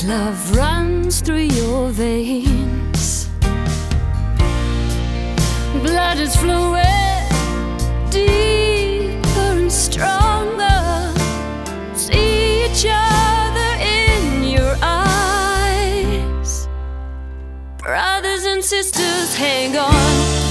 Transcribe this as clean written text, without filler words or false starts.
love runs through your veins. Blood is flowing deeper and stronger. See each other in your eyes. Brothers and sisters, hang on.